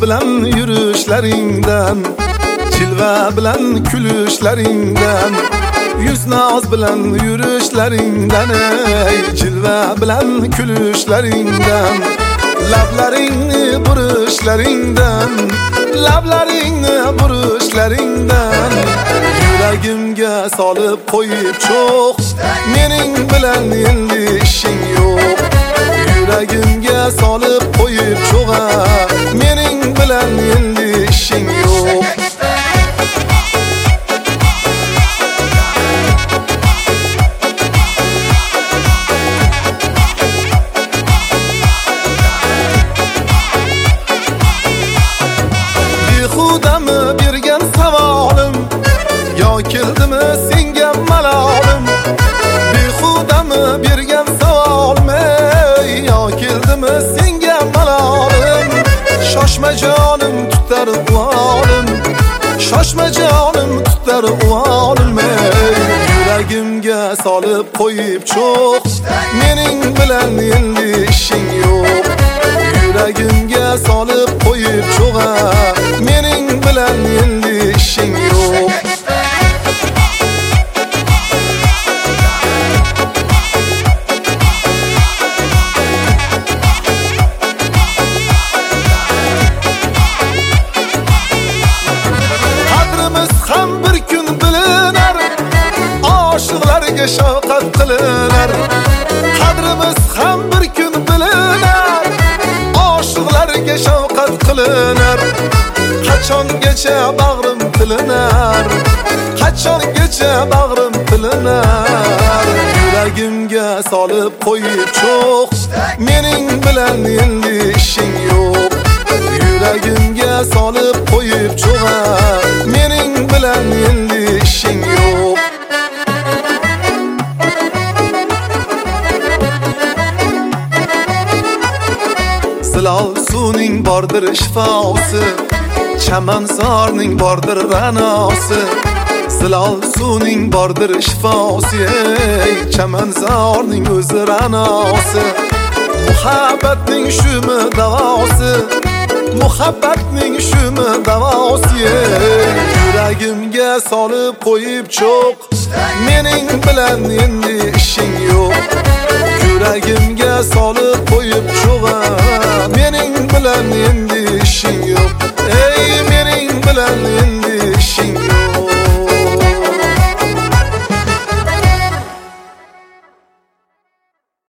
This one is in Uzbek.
bilan yurishlaringdan, chilva bilan kulishlaringdan, yuz naz bilan yurishlaringdan, chilva bilan kulishlaringdan, lablaringni burishlaringdan, lablaringni burishlaringdan, yuragimga solib qo'yib cho'q, mening bilan endi ishing yo'q. Yuragimga solib qo'yib cho'g'a, mening bilan endi ishing yo'q. Bexudami bergan savolim, yo keldimi senga malolim? Bexudami bergan savolim, yo keldimi senga malolim? Shoshma jonim tutar uvolim, shoshma jonim tutar uvolim. Yuragimga solib qo'yib cho'q, mening bilan endi ishing yo'q. Yuragimga solib qo'yib cho'g'a, mening bilan endi ishing yo'q. Qadrimiz ham bir kun bilinar, oshiqlarga shafqat qilinar. Qadrimiz ham bir kun bilinar, oshiqlarga shafqat qilinar. Qachongacha bag'rim tilinar, qachongacha bag'rim tilinar. Yuragimga solib qo'yib cho'q, mening bilan endi ishing yo'q. Yuragimga solib qo'yib cho'g'a, mening bilan endi ishing yo'q. Silol suvning bordir shifosi, chamanzorning bordir ra'nosi. Silol suvning bordir shifosi, chamanzorning o'zi ra'nosi. Muhabbatning shumi davosi, muhabbatning shumi davosi. Yuragimga solib qo'yib cho'q, mening bilan endi ishing yo'q. Yuragimga solib qo'yib cho'g'a, mening bilan endi ishing yo'q.